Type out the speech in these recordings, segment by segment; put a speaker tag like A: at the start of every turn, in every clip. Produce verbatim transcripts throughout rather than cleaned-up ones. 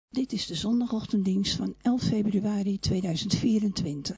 A: Dit is de zondagochtenddienst van elf februari tweeduizend vierentwintig.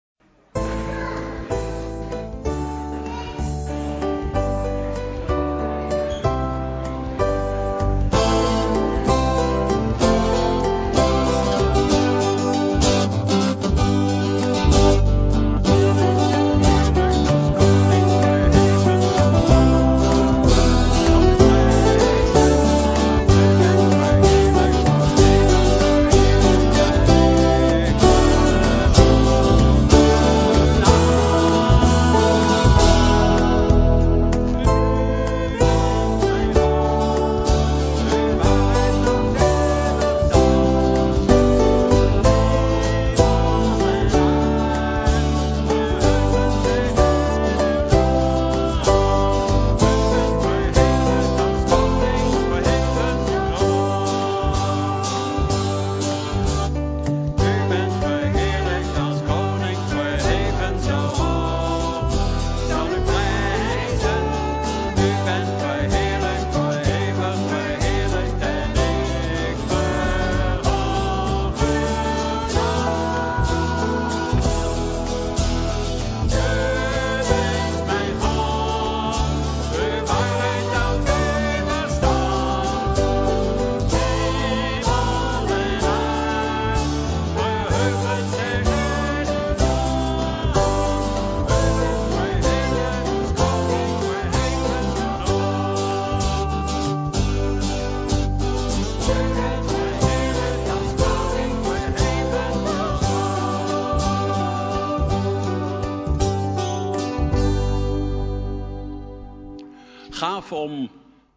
B: Gaaf om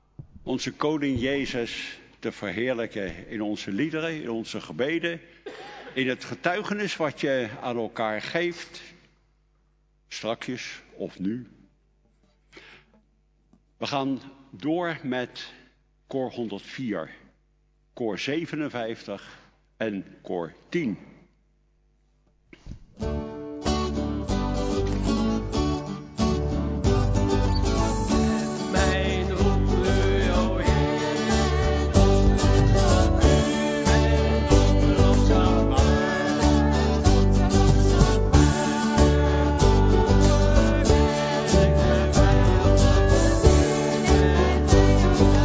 B: onze koning Jezus te verheerlijken in onze liederen, in onze gebeden, in het getuigenis wat je aan elkaar geeft, strakjes of nu. We gaan door met koor honderdvier, koor zevenenvijftig en koor tien.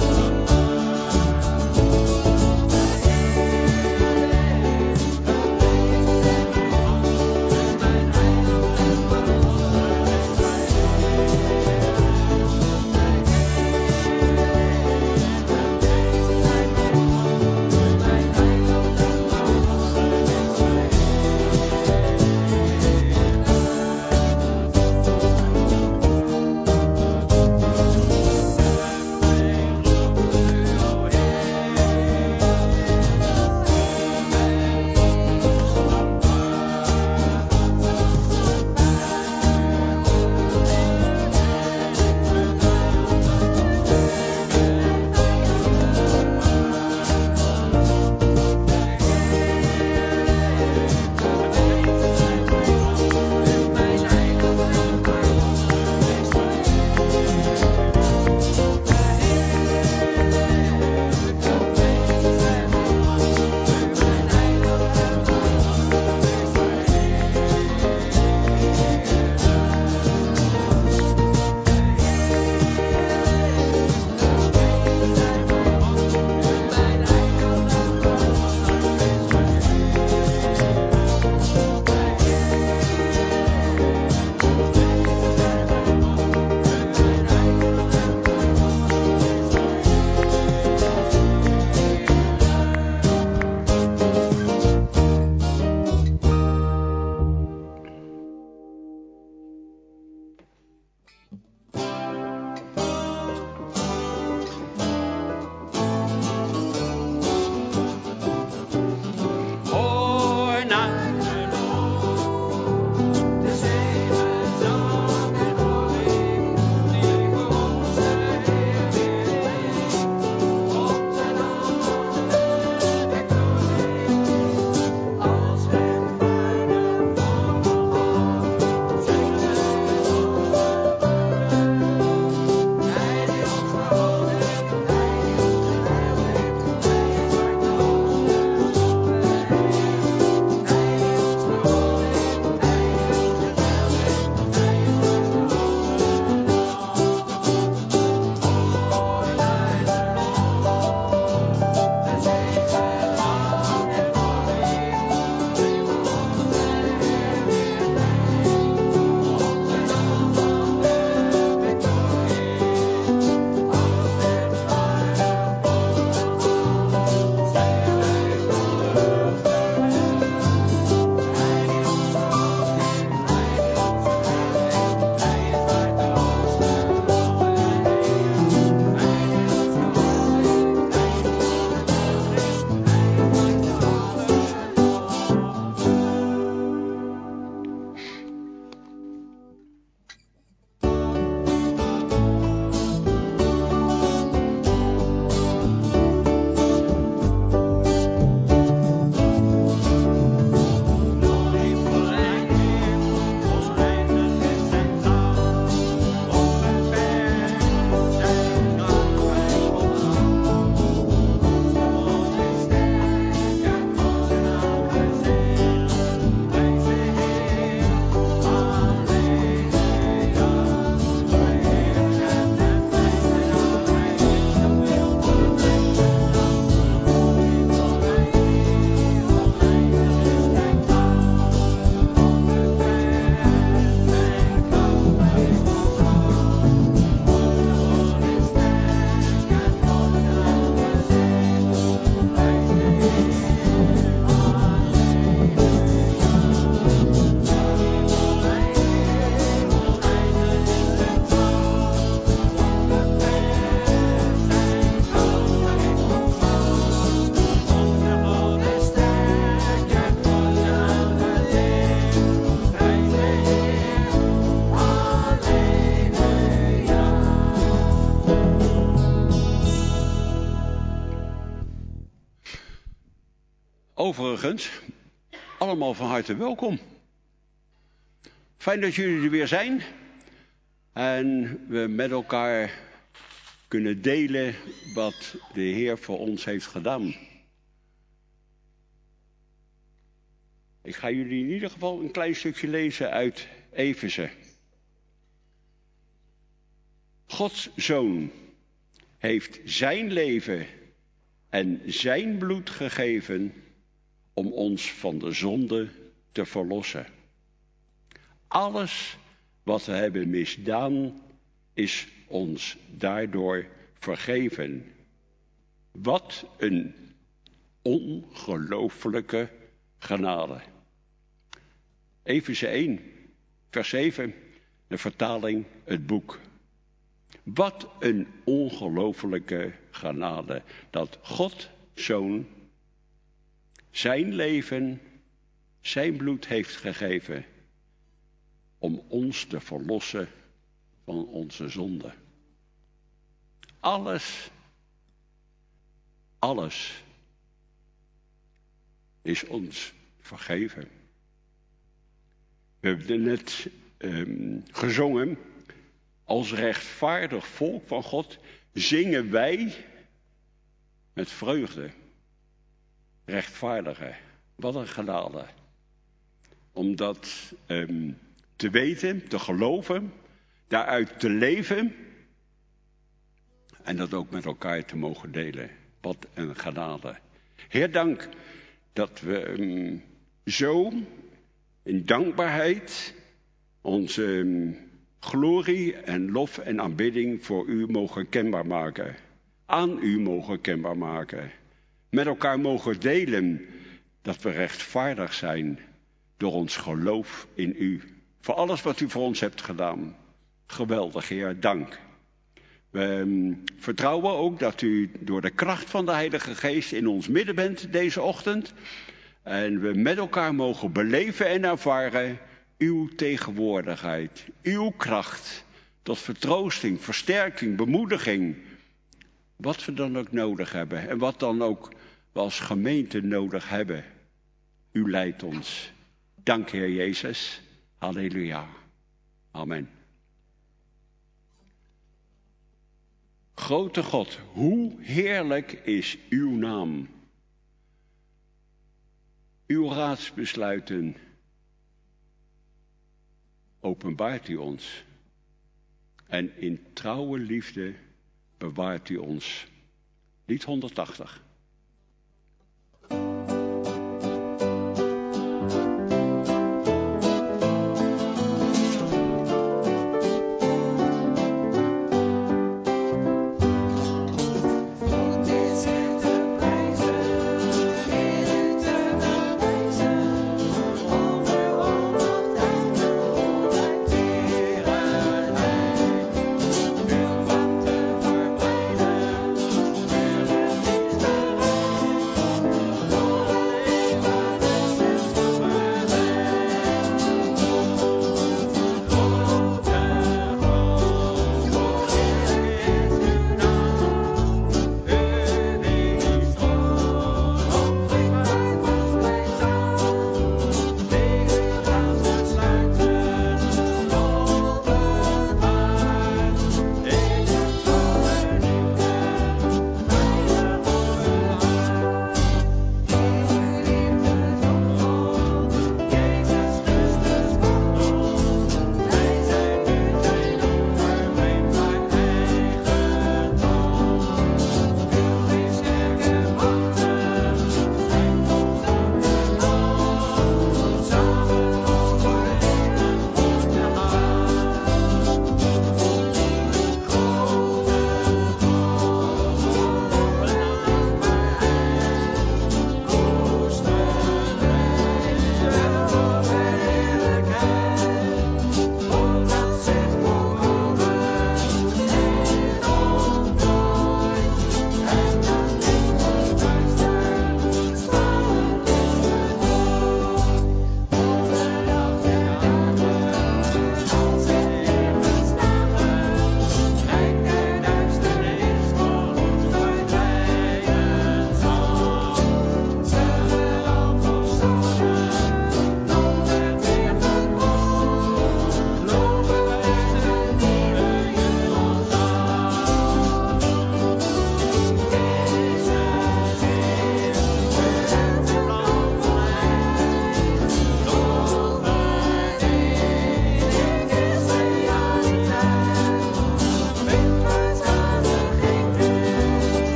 C: Thank you.
B: Overigens, allemaal van harte welkom. Fijn dat jullie er weer zijn en we met elkaar kunnen delen wat de Heer voor ons heeft gedaan. Ik ga jullie in ieder geval een klein stukje lezen uit Efeze. Gods Zoon heeft zijn leven en zijn bloed gegeven om ons van de zonde te verlossen. Alles wat we hebben misdaan is ons daardoor vergeven. Wat een ongelooflijke genade. Efeze één, vers zeven, de vertaling, het boek. Wat een ongelooflijke genade dat God, Zoon, zijn leven, zijn bloed heeft gegeven om ons te verlossen van onze zonde. Alles, alles is ons vergeven. We hebben net um, gezongen, als rechtvaardig volk van God zingen wij met vreugde. Rechtvaardige, wat een genade. Om dat um, te weten, te geloven, daaruit te leven en dat ook met elkaar te mogen delen. Wat een genade. Heer, dank dat we um, zo in dankbaarheid onze um, glorie en lof en aanbidding voor u mogen kenbaar maken. Aan u mogen kenbaar maken. Met elkaar mogen delen dat we rechtvaardig zijn door ons geloof in u. Voor alles wat u voor ons hebt gedaan. Geweldig, Heer, dank. We um, vertrouwen ook dat u door de kracht van de Heilige Geest in ons midden bent deze ochtend. En we met elkaar mogen beleven en ervaren uw tegenwoordigheid, uw kracht. Tot vertroosting, versterking, bemoediging. Wat we dan ook nodig hebben en wat dan ook we als gemeente nodig hebben. U leidt ons. Dank, Heer Jezus. Halleluja. Amen. Grote God, hoe heerlijk is uw naam. Uw raadsbesluiten openbaart u ons. En in trouwe liefde bewaart u ons. Lied honderdtachtig.
C: Thank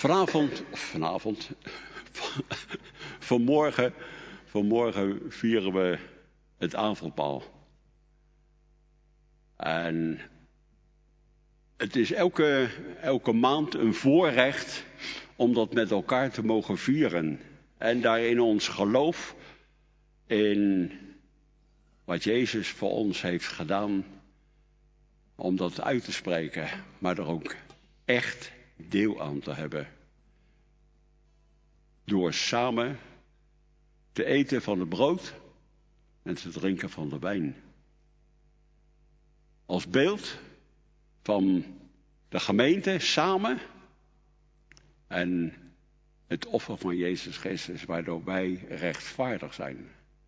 B: Vanavond, of vanavond, vanmorgen, vanmorgen vieren we het avondmaal. En het is elke, elke maand een voorrecht om dat met elkaar te mogen vieren. En daarin ons geloof in wat Jezus voor ons heeft gedaan, om dat uit te spreken, maar er ook echt deel aan te hebben. Door samen te eten van het brood en te drinken van de wijn. Als beeld van de gemeente samen en het offer van Jezus Christus, waardoor wij rechtvaardig zijn.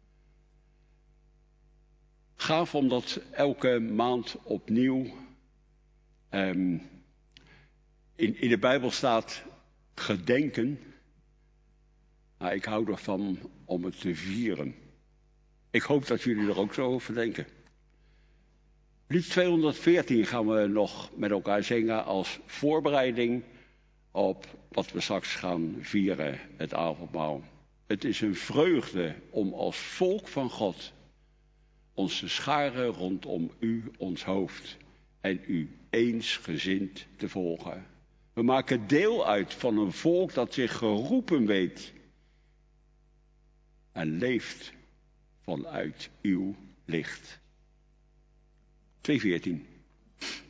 B: Gaaf om dat elke maand opnieuw um, in, in de Bijbel staat gedenken. Maar ik hou ervan om het te vieren. Ik hoop dat jullie er ook zo over denken. Lied tweehonderdveertien gaan we nog met elkaar zingen als voorbereiding op wat we straks gaan vieren, het avondmaal. Het is een vreugde om als volk van God ons te scharen rondom u, ons hoofd, en u eensgezind te volgen. We maken deel uit van een volk dat zich geroepen weet en leeft vanuit uw licht. tweehonderdveertien.